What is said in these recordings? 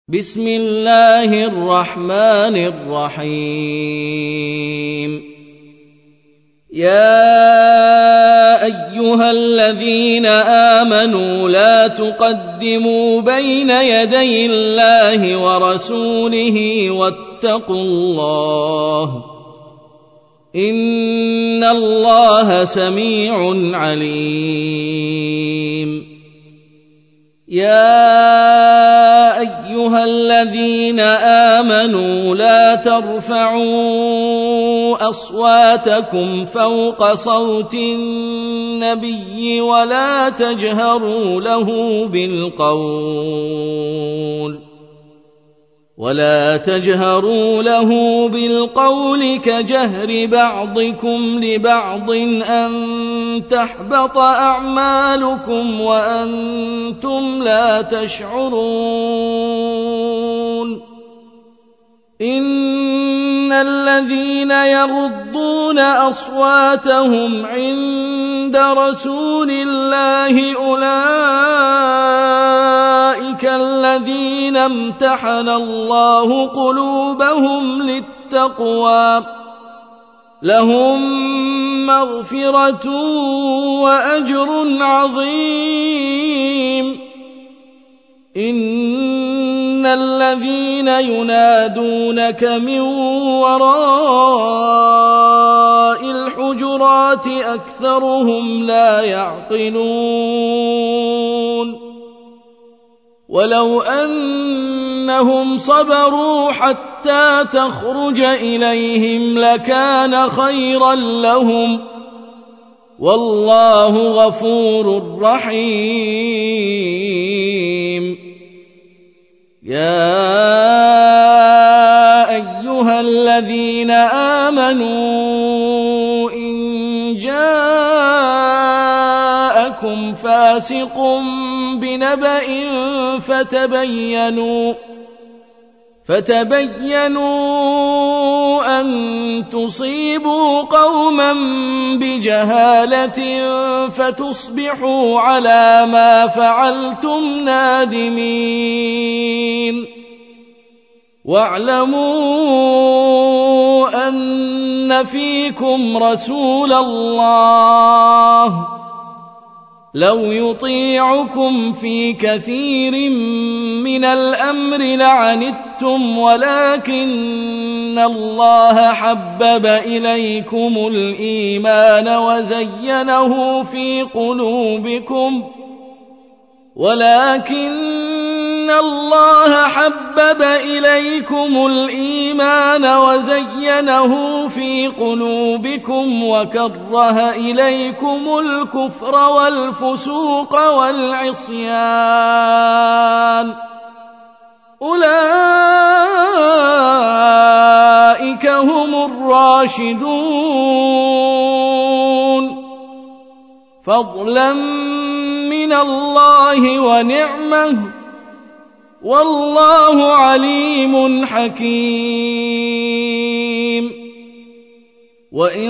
بسم الله الرحمن الرحيم يا أيها الذين آمنوا لا تقدموا بين يدي الله ورسوله واتقوا الله إن الله سميع عليم يا أيها الذين آمنوا لا ترفعوا أصواتكم فوق صوت النبي ولا تجهروا له بالقول كجهر بعضكم لبعض أن تحبط أعمالكم وأنتم لا تشعرون إن الذين يغضون أصواتهم عند رسول الله أولئك الذين امتحن الله قلوبهم للتقوى لهم مغفرة وأجر عظيم إن الذين ينادونك من وراء الحجرات أكثرهم لا يعقلون ولو أنهم صبروا حتى تخرج إليهم لكان خيرا لهم والله غفور رحيم يا أيها الذين آمنوا إن جاءكم فاسق بنبأ فتبينوا أن تصيبوا قوما بجهالة فتصبحوا على ما فعلتم نادمين واعلموا أن فيكم رسول الله لو يطيعكم في كثير من الأمر لعنتم ولكن الله حبب إليكم الإيمان وزينه في قلوبكم وكره إليكم الكفر والفسوق والعصيان أولئك هم الراشدون فضلا من الله ونعمه والله عليم حكيم وإن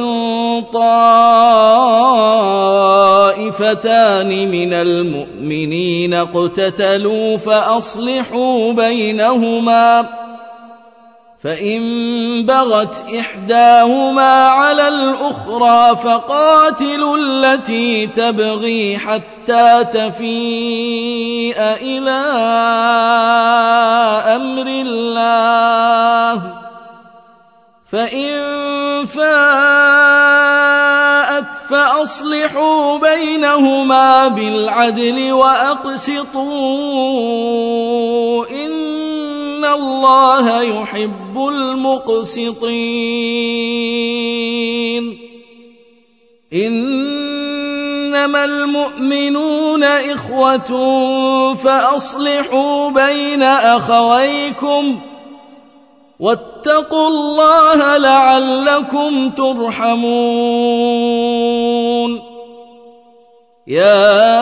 طائفتان من المؤمنين اقتتلوا فأصلحوا بينهما فإن بغت إحداهما على الأخرى فقاتلوا التي تبغي حتى تفيء إلى أمر الله فإن فاءت فأصلحوا بينهما بالعدل وأقسطوا إن الله يحب المقسطين إنما المؤمنون إخوة فأصلحوا بين أخويكم واتقوا الله لعلكم ترحمون يا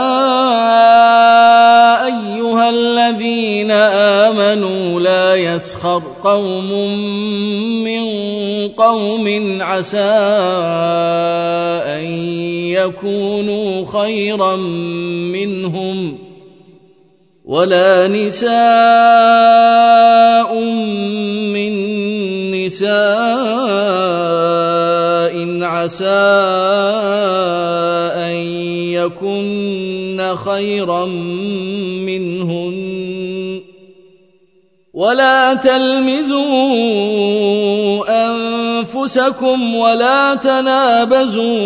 أيها الذين آمنوا لا يسخر قوم من قوم عسى أن يكونوا خيرا منهم ولا نساء عسى أن يكن خيرا منهن ولا تلمزوا أنفسكم ولا تنابزوا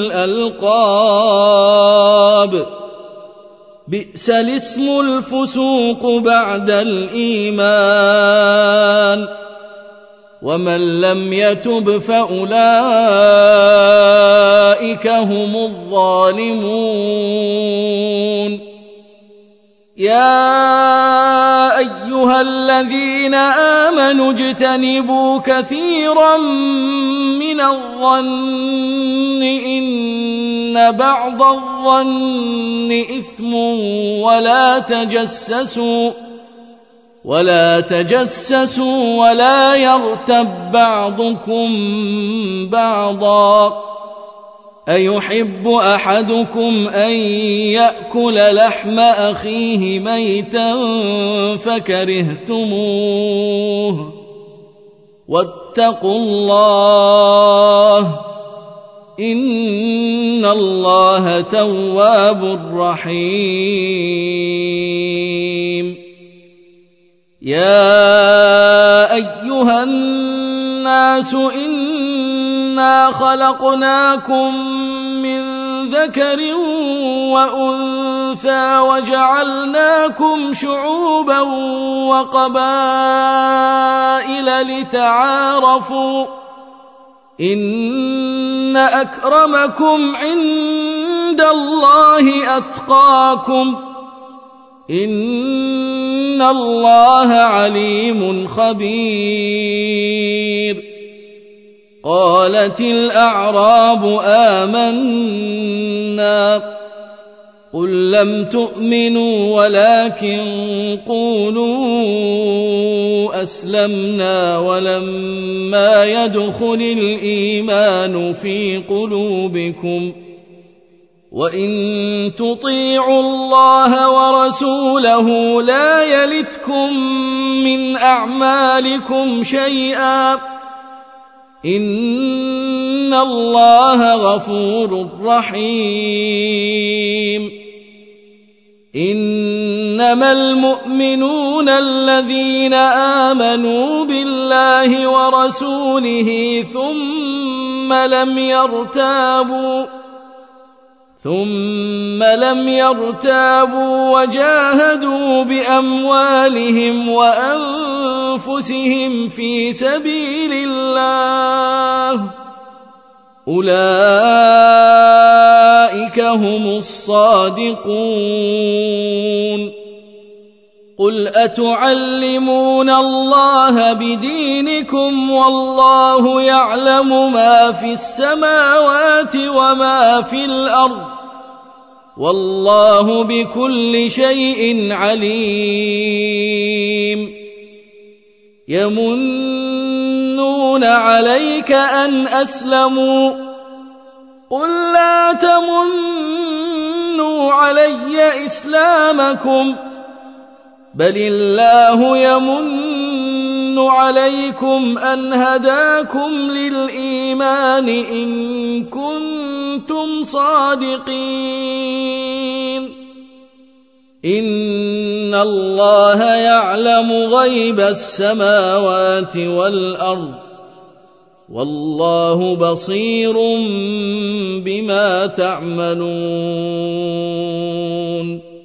بالألقاب بئس الاسم الفسوق بعد الإيمان ومن لم يتب فأولئك هم الظالمون يا أيها الذين آمنوا اجتنبوا كثيرا من الظن إن بعض الظن إثم ولا تجسسوا ولا يغتب بعضكم بعضا أيحب أحدكم أن يأكل لحم أخيه ميتا فكرهتموه واتقوا الله إن الله تواب رحيم يا أيها الناس إنا خلقناكم من ذكر وأنثى وجعلناكم شعوبا وقبائل لتعارفوا إن أكرمكم عند الله أتقاكم إن الله عليم خبير قالت الأعراب آمنا قل لم تؤمنوا ولكن قولوا أسلمنا ولما يدخل الإيمان في قلوبكم وإن تطيعوا الله ورسوله لا يلتكم من أعمالكم شيئا إن الله غفور رحيم إنما المؤمنون الذين آمنوا بالله ورسوله ثم لم يرتابوا وجاهدوا بأموالهم وأنفسهم في سبيل الله أولئك هم الصادقون قل أتعلمون الله بدينكم والله يعلم ما في السماوات وما في الأرض والله بكل شيء عليم يمنون عليك أن أسلموا قل لا تمنوا علي إسلامكم بل الله يمن عليكم أن هداكم للإيمان إن كنتم صادقين إن الله يعلم غيب السماوات والأرض والله بصير بما تعملون